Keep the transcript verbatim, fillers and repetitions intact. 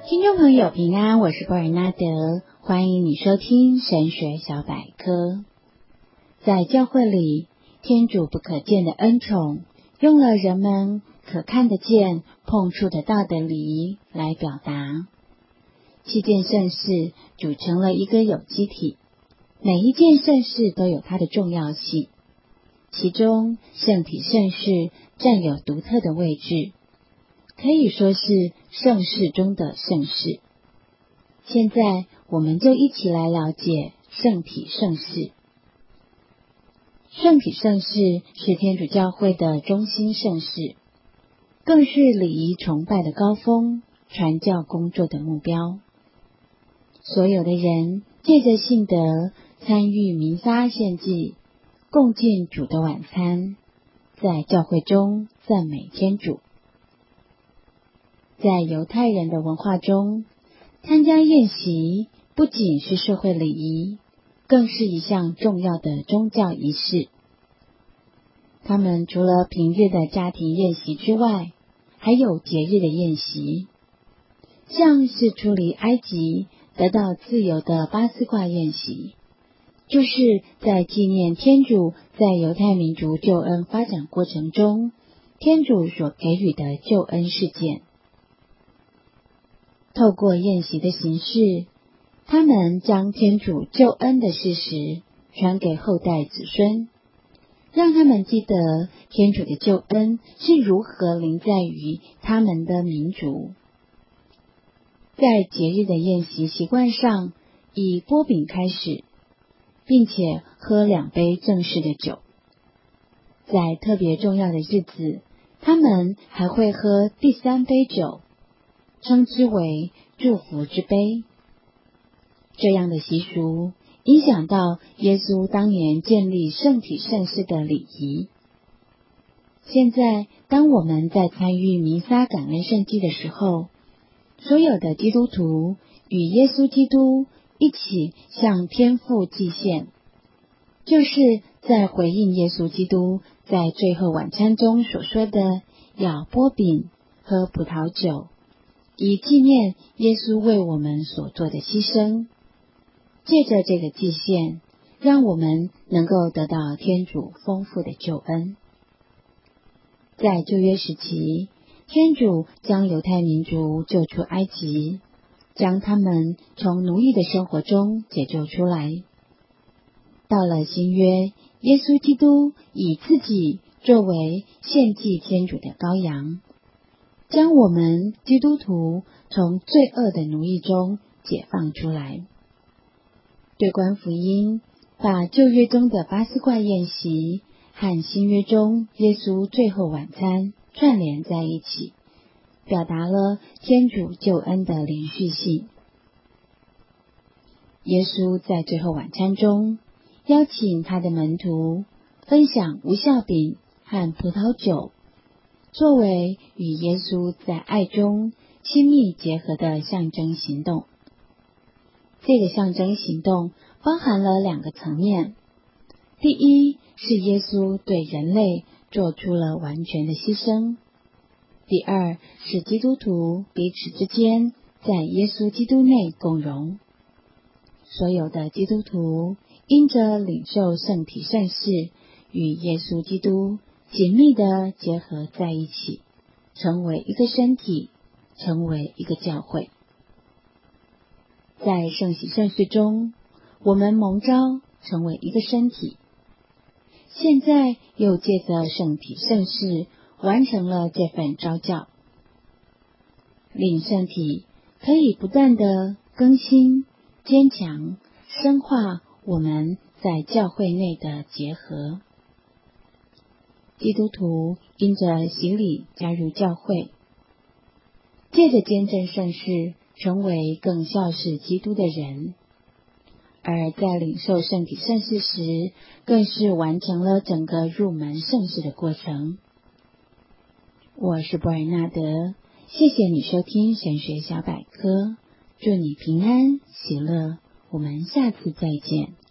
听众朋友平安，我是波尔纳德，欢迎你收听神学小百科。在教会里，天主不可见的恩宠，用了人们可看得见、碰触得到的礼仪来表达。七件圣事组成了一个有机体，每一件圣事都有它的重要性，其中圣体圣事占有独特的位置，可以说是圣事中的圣事。现在我们就一起来了解圣体圣事。圣体圣事是天主教会的中心圣事，更是礼仪崇拜的高峰，传教工作的目标。所有的人借着信德参与弥撒献祭，共进主的晚餐，在教会中赞美天主。在犹太人的文化中，参加宴席不仅是社会礼仪，更是一项重要的宗教仪式。他们除了平日的家庭宴席之外，还有节日的宴席，像是出离埃及得到自由的巴斯挂宴席，就是在纪念天主在犹太民族救恩发展过程中，天主所给予的救恩事件。透过宴席的形式，他们将天主救恩的事实传给后代子孙，让他们记得天主的救恩是如何临在于他们的民族。在节日的宴席习惯上，以擘饼开始，并且喝两杯正式的酒。在特别重要的日子，他们还会喝第三杯酒，称之为祝福之杯。这样的习俗影响到耶稣当年建立圣体圣事的礼仪。现在当我们在参与弥撒感恩圣祭的时候，所有的基督徒与耶稣基督一起向天父祭献，就是在回应耶稣基督在最后晚餐中所说的要擘饼喝葡萄酒，以纪念耶稣为我们所做的牺牲。借着这个祭献，让我们能够得到天主丰富的救恩。在旧约时期，天主将犹太民族救出埃及，将他们从奴役的生活中解救出来。到了新约，耶稣基督以自己作为献祭天主的羔羊，将我们基督徒从罪恶的奴役中解放出来。对观福音把旧约中的巴斯挂宴席和新约中耶稣最后晚餐串联在一起，表达了天主救恩的连续性。耶稣在最后晚餐中邀请他的门徒分享无酵饼和葡萄酒，作为与耶稣在爱中亲密结合的象征行动。这个象征行动包含了两个层面，第一是耶稣对人类做出了完全的牺牲，第二是基督徒彼此之间在耶稣基督内共荣。所有的基督徒因着领受圣体圣事，与耶稣基督紧密地结合在一起，成为一个身体，成为一个教会。在圣洗圣事中，我们蒙召成为一个身体，现在又借着圣体圣事完成了这份召叫。领圣体可以不断地更新、坚强、深化我们在教会内的结合。基督徒因着洗礼加入教会，借着见证圣事成为更效事基督的人，而在领受圣体圣事时，更是完成了整个入门圣事的过程。我是博尔纳德，谢谢你收听神学小百科，祝你平安喜乐，我们下次再见。